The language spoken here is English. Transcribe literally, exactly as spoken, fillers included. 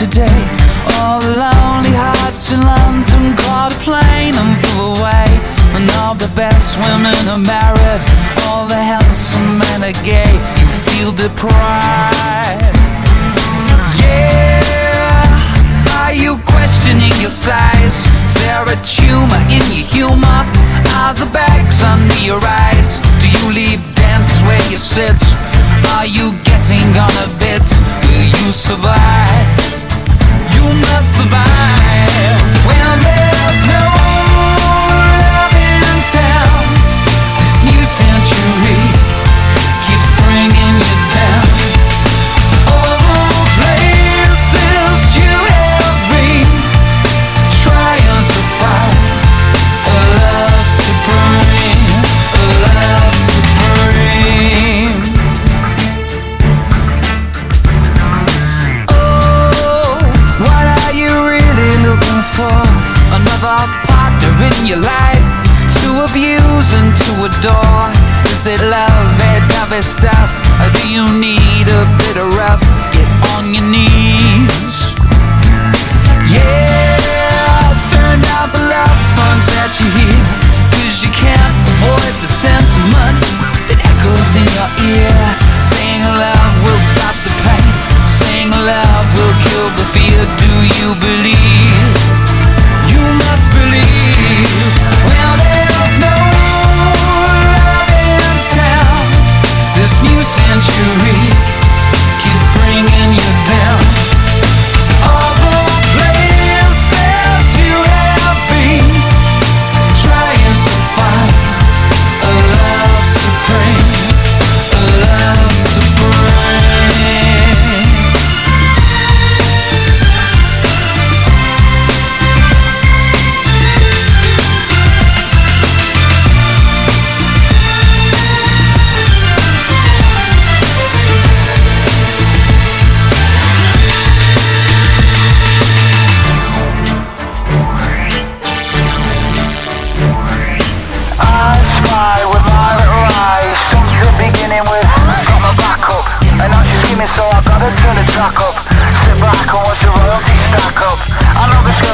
today. All the lonely hearts in London caught a plane and flew away. And all the best women are married, all the handsome men are gay. You feel deprived. Yeah, are you questioning your size? Is there a tumor in your humor? Are the bags under your eyes? Do you leave dance where you sit? Are you getting on a bit? Will you survive? You must survive. When there's no love in town, this new century keeps bringing you down. All the places you have been, trying to find a love supreme, a love supreme. Oh, what are you really looking for? Another partner in your life to abuse and to adore? Is it lovey-dovey stuff, or do you need a bit of rough? Get on your knees. Yeah, turn out the love songs that you hear, 'cause you can't avoid the sentiment that echoes in your ear. Saying love will stop the pain, saying love will kill the fear. Do you believe? You must believe. Well, there's no love in town, this new century keeps bringing you down. All the places you have been, trying to find a love supreme, a love supreme. I spy with my little eyes, something beginning with got my back up, and not just skimming, so I gotta turn the track up. Sit back and watch the royalty stack up. I love this girl.